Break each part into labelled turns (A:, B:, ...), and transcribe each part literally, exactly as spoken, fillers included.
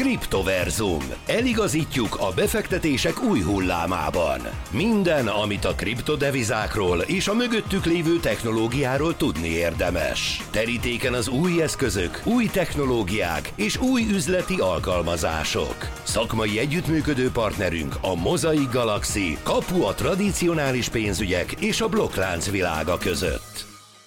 A: Kriptoverzum. Eligazítjuk a befektetések új hullámában. Minden, amit a kriptodevizákról és a mögöttük lévő technológiáról tudni érdemes. Terítéken az új eszközök, új technológiák és új üzleti alkalmazások. Szakmai együttműködő partnerünk a Mosaic Galaxy, kapu a tradicionális pénzügyek és a blokklánc világa között.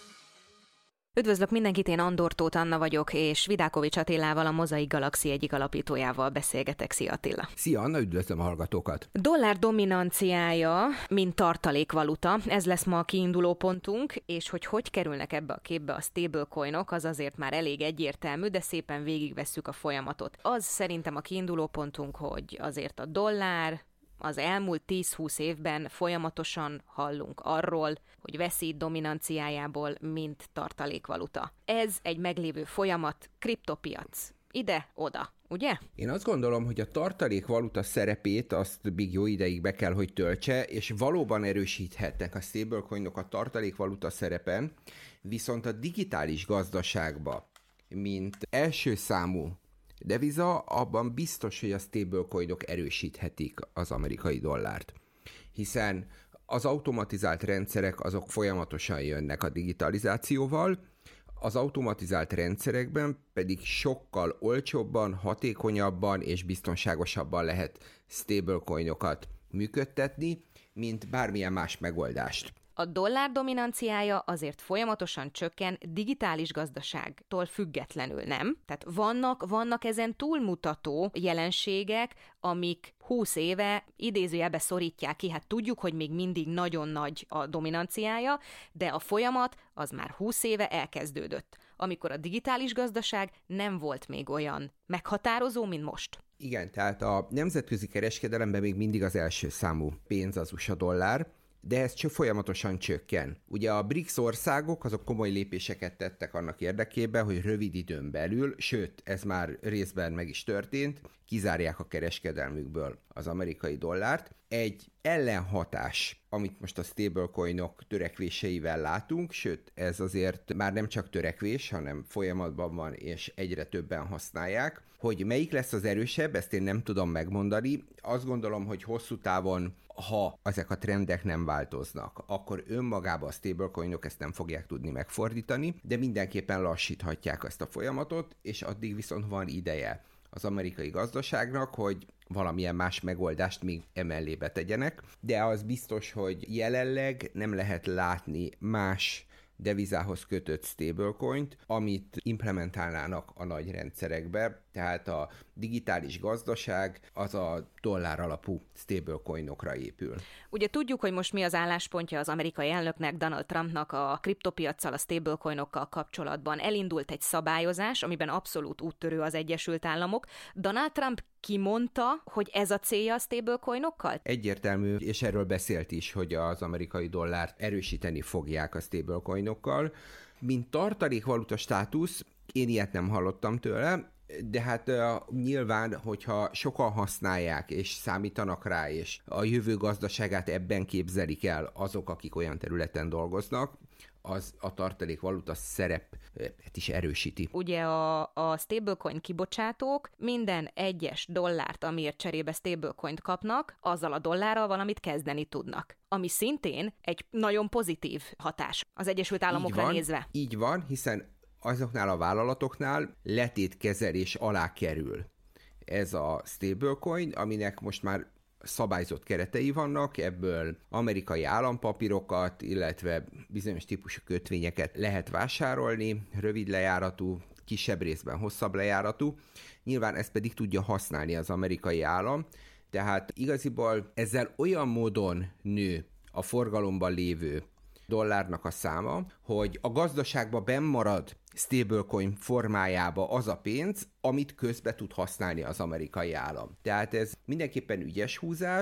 B: Üdvözlök mindenkit, én Andor Tóth Anna vagyok, és Vidákovics Attilával, a Mosaic Galaxy egyik alapítójával beszélgetek. Szia Attila!
C: Szia Anna, üdvözlöm a hallgatókat!
B: Dollár dominanciája, mint tartalékvaluta, ez lesz ma a kiinduló pontunk, és hogy hogy kerülnek ebbe a képbe a stablecoinok, az azért már elég egyértelmű, de szépen végigvesszük a folyamatot. Az szerintem a kiinduló pontunk, hogy azért a dollár az elmúlt tíz-húsz évben folyamatosan hallunk arról, hogy veszít dominanciájából, mint tartalékvaluta. Ez egy meglévő folyamat, kriptopiac. Ide-oda, ugye?
C: Én azt gondolom, hogy a tartalékvaluta szerepét azt még jó ideig be kell, hogy töltse, és valóban erősíthetnek a stablecoinok a tartalékvaluta szerepen, viszont a digitális gazdaságba, mint első számú deviza, abban biztos, hogy a stablecoinok erősíthetik az amerikai dollárt. Hiszen az automatizált rendszerek azok folyamatosan jönnek a digitalizációval, az automatizált rendszerekben pedig sokkal olcsóbban, hatékonyabban és biztonságosabban lehet stablecoinokat működtetni, mint bármilyen más megoldást.
B: A dollár dominanciája azért folyamatosan csökken digitális gazdaságtól függetlenül, nem? Tehát vannak, vannak ezen túlmutató jelenségek, amik húsz éve idézőjelbe szorítják ki. Hát tudjuk, hogy még mindig nagyon nagy a dominanciája, de a folyamat az már húsz éve elkezdődött, amikor a digitális gazdaság nem volt még olyan meghatározó, mint most.
C: Igen, tehát a nemzetközi kereskedelemben még mindig az első számú pénz az u es á dollár, de ez csak folyamatosan csökken. Ugye a BRICS országok azok komoly lépéseket tettek annak érdekében, hogy rövid időn belül, sőt, ez már részben meg is történt, kizárják a kereskedelmükből az amerikai dollárt. Egy ellenhatás, amit most a stablecoinok törekvéseivel látunk, sőt, ez azért már nem csak törekvés, hanem folyamatban van, és egyre többen használják. Hogy melyik lesz az erősebb, ezt én nem tudom megmondani. Azt gondolom, hogy hosszú távon, ha ezek a trendek nem változnak, akkor önmagában a stablecoinok ezt nem fogják tudni megfordítani, de mindenképpen lassíthatják ezt a folyamatot, és addig viszont van ideje az amerikai gazdaságnak, hogy valamilyen más megoldást még emellé betegyenek, de az biztos, hogy jelenleg nem lehet látni más devizához kötött stablecoint, amit implementálnának a nagy rendszerekbe, tehát a digitális gazdaság az a dollár alapú stablecoinokra épül.
B: Ugye tudjuk, hogy most mi az álláspontja az amerikai elnöknek, Donald Trumpnak a kriptopiaccal, a stablecoinokkal kapcsolatban. Elindult egy szabályozás, amiben abszolút úttörő az Egyesült Államok. Donald Trump kimondta, hogy ez a célja a stablecoinokkal?
C: Egyértelmű, és erről beszélt is, hogy az amerikai dollárt erősíteni fogják a stablecoinokkal. Mint tartalékvaluta státusz, én ilyet nem hallottam tőle, de hát uh, nyilván, hogyha sokan használják és számítanak rá, és a jövő gazdaságát ebben képzelik el azok, akik olyan területen dolgoznak, az a tartalékvaluta szerepet is erősíti.
B: Ugye a, a stablecoin kibocsátók minden egyes dollárt, amiért cserébe stablecoint kapnak, azzal a dollárral valamit kezdeni tudnak. Ami szintén egy nagyon pozitív hatás az Egyesült Államokra
C: így van,
B: nézve.
C: Így van, hiszen azoknál a vállalatoknál letétkezelés alá kerül ez a stablecoin, aminek most már szabályzott keretei vannak, ebből amerikai állampapírokat, illetve bizonyos típusú kötvényeket lehet vásárolni, rövid lejáratú, kisebb részben hosszabb lejáratú. Nyilván ezt pedig tudja használni az amerikai állam, tehát igaziból ezzel olyan módon nő a forgalomban lévő dollárnak a száma, hogy a gazdaságban benn marad stablecoin formájába az a pénz, amit közbe tud használni az amerikai állam. Tehát ez mindenképpen ügyes húzás,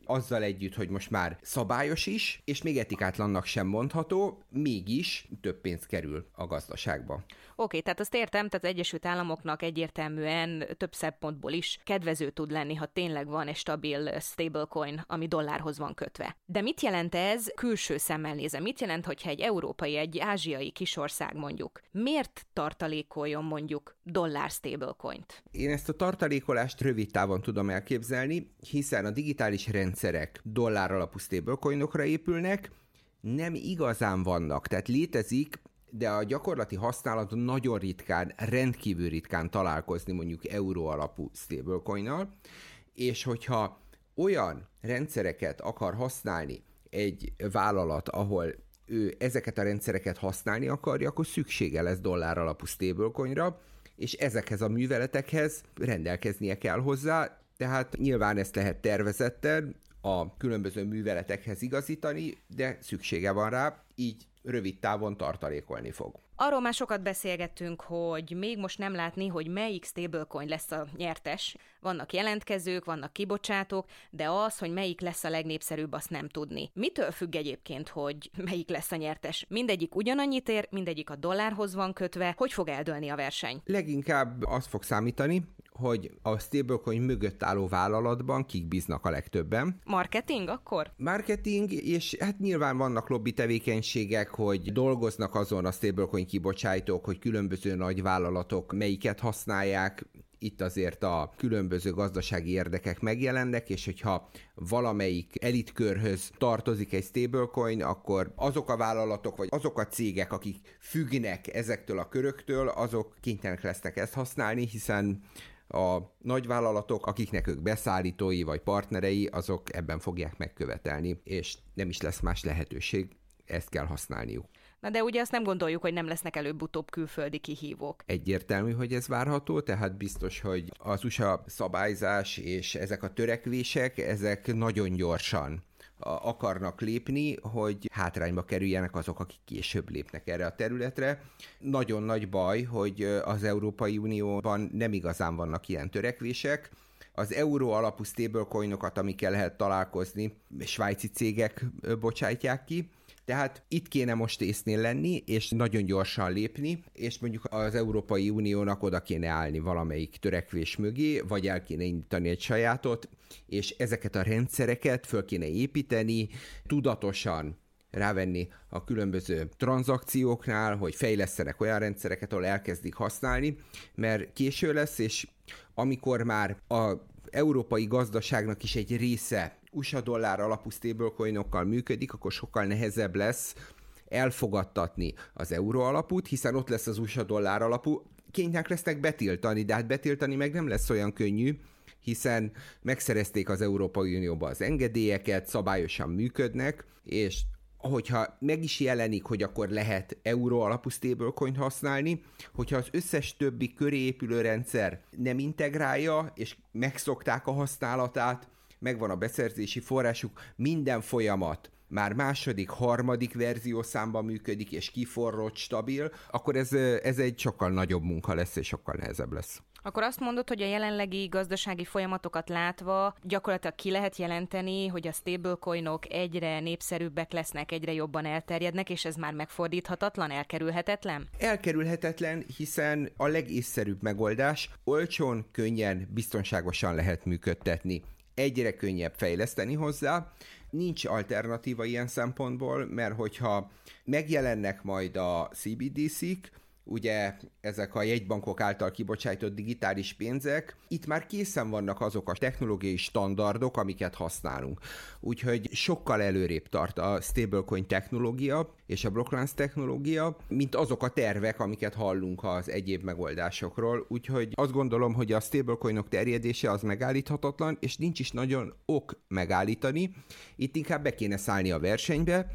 C: azzal együtt, hogy most már szabályos is, és még etikátlannak sem mondható, mégis több pénz kerül a gazdaságba.
B: Oké, okay, tehát azt értem, tehát az Egyesült Államoknak egyértelműen több szempontból is kedvező tud lenni, ha tényleg van egy stabil stablecoin, ami dollárhoz van kötve. De mit jelent ez külső szemmel nézve? Mit jelent, hogyha egy európai, egy ázsiai kisország mondjuk, miért tartalékoljon mondjuk dollár stablecoint?
C: Én ezt a tartalékolást rövid távon tudom elképzelni, hiszen a digitális rendszerek dollár alapú stablecoinokra épülnek, nem igazán vannak, tehát létezik, de a gyakorlati használaton nagyon ritkán, rendkívül ritkán találkozni mondjuk euró alapú stablecoinnal, és hogyha olyan rendszereket akar használni egy vállalat, ahol ő ezeket a rendszereket használni akarja, akkor szüksége lesz dollár alapú stablecoinra, és ezekhez a műveletekhez rendelkeznie kell hozzá, tehát nyilván ezt lehet tervezetten a különböző műveletekhez igazítani, de szüksége van rá, így rövid távon tartalékolni fog.
B: Arról már sokat beszélgettünk, hogy még most nem látni, hogy melyik stablecoin lesz a nyertes. Vannak jelentkezők, vannak kibocsátók, de az, hogy melyik lesz a legnépszerűbb, azt nem tudni. Mitől függ egyébként, hogy melyik lesz a nyertes? Mindegyik ugyanannyit ér, mindegyik a dollárhoz van kötve. Hogy fog eldőlni a verseny?
C: Leginkább az fog számítani, hogy a stablecoin mögött álló vállalatban kik bíznak a legtöbben.
B: Marketing akkor?
C: Marketing, és hát nyilván vannak lobby tevékenységek, hogy dolgoznak azon a stablecoin kibocsátók, hogy különböző nagy vállalatok melyiket használják. Itt azért a különböző gazdasági érdekek megjelennek, és hogyha valamelyik elitkörhöz tartozik egy stablecoin, akkor azok a vállalatok, vagy azok a cégek, akik függnek ezektől a köröktől, azok kénytelenek lesznek ezt használni, hiszen a nagyvállalatok, akiknek ők beszállítói vagy partnerei, azok ebben fogják megkövetelni, és nem is lesz más lehetőség, ezt kell használniuk.
B: Na de ugye azt nem gondoljuk, hogy nem lesznek előbb-utóbb külföldi kihívók.
C: Egyértelmű, hogy ez várható, tehát biztos, hogy az u es á szabályzás és ezek a törekvések, ezek nagyon gyorsan akarnak lépni, hogy hátrányba kerüljenek azok, akik később lépnek erre a területre. Nagyon nagy baj, hogy az Európai Unióban nem igazán vannak ilyen törekvések. Az euró alapú stablecoinokat, amikkel lehet találkozni, svájci cégek bocsájtják ki, tehát itt kéne most észnél lenni, és nagyon gyorsan lépni, és mondjuk az Európai Uniónak oda kéne állni valamelyik törekvés mögé, vagy el kéne indítani egy sajátot, és ezeket a rendszereket föl kéne építeni, tudatosan rávenni a különböző tranzakcióknál, hogy fejlesztenek olyan rendszereket, ahol elkezdik használni, mert késő lesz, és amikor már a európai gazdaságnak is egy része u es á dollár alapú stablecoinokkal működik, akkor sokkal nehezebb lesz elfogadtatni az euró alapút, hiszen ott lesz az u es á dollár alapú. Kénytelenek lesznek betiltani, de hát betiltani meg nem lesz olyan könnyű, hiszen megszerezték az Európai Unióba az engedélyeket, szabályosan működnek, és hogyha meg is jelenik, hogy akkor lehet euró alapú stablecoin használni, hogyha az összes többi köré épülő rendszer nem integrálja, és megszokták a használatát, megvan a beszerzési forrásuk, minden folyamat már második, harmadik verziószámban működik, és kiforrott, stabil, akkor ez, ez egy sokkal nagyobb munka lesz, és sokkal nehezebb lesz.
B: Akkor azt mondod, hogy a jelenlegi gazdasági folyamatokat látva gyakorlatilag ki lehet jelenteni, hogy a stablecoinok egyre népszerűbbek lesznek, egyre jobban elterjednek, és ez már megfordíthatatlan, elkerülhetetlen?
C: Elkerülhetetlen, hiszen a legészszerűbb megoldás olcsón, könnyen, biztonságosan lehet működtetni. Egyre könnyebb fejleszteni hozzá, nincs alternatíva ilyen szempontból, mert hogyha megjelennek majd a cé bé dé cé-k, ugye ezek a jegybankok által kibocsájtott digitális pénzek, itt már készen vannak azok a technológiai standardok, amiket használunk. Úgyhogy sokkal előrébb tart a stablecoin technológia és a blokklánc technológia, mint azok a tervek, amiket hallunk az egyéb megoldásokról. Úgyhogy azt gondolom, hogy a stablecoinok terjedése az megállíthatatlan, és nincs is nagyon ok megállítani. Itt inkább be kéne szállni a versenybe,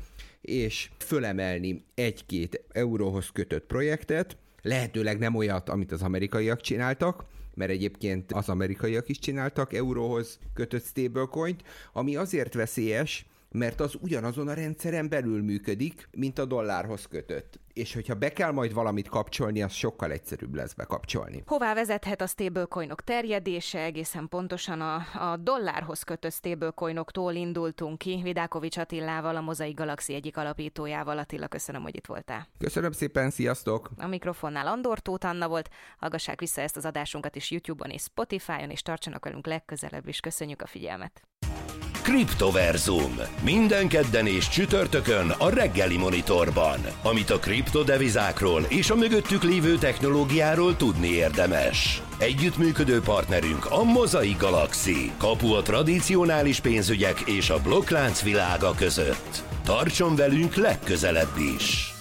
C: és fölemelni egy-két euróhoz kötött projektet, lehetőleg nem olyat, amit az amerikaiak csináltak, mert egyébként az amerikaiak is csináltak euróhoz kötött stablecoint, ami azért veszélyes, mert az ugyanazon a rendszeren belül működik, mint a dollárhoz kötött. És hogyha be kell majd valamit kapcsolni, az sokkal egyszerűbb lesz bekapcsolni.
B: Hová vezethet a stablecoinok terjedése? Egészen pontosan a, a dollárhoz kötött stablecoinoktól indultunk ki. Vidákovics Attilával, a Mosaic Galaxy egyik alapítójával. Attila, köszönöm, hogy itt voltál.
C: Köszönöm szépen, sziasztok!
B: A mikrofonnál Andor Tóth Anna volt. Hallgassák vissza ezt az adásunkat is YouTube-on és Spotify-on, és tartsanak velünk legközelebb is. Köszönjük a figyelmet!
A: Kriptoverzum. Minden kedden és csütörtökön a reggeli monitorban. Amit a kriptodevizákról és a mögöttük lévő technológiáról tudni érdemes. Együttműködő partnerünk a Mosaic Galaxy. Kapu a tradicionális pénzügyek és a blokklánc világa között. Tartson velünk legközelebb is!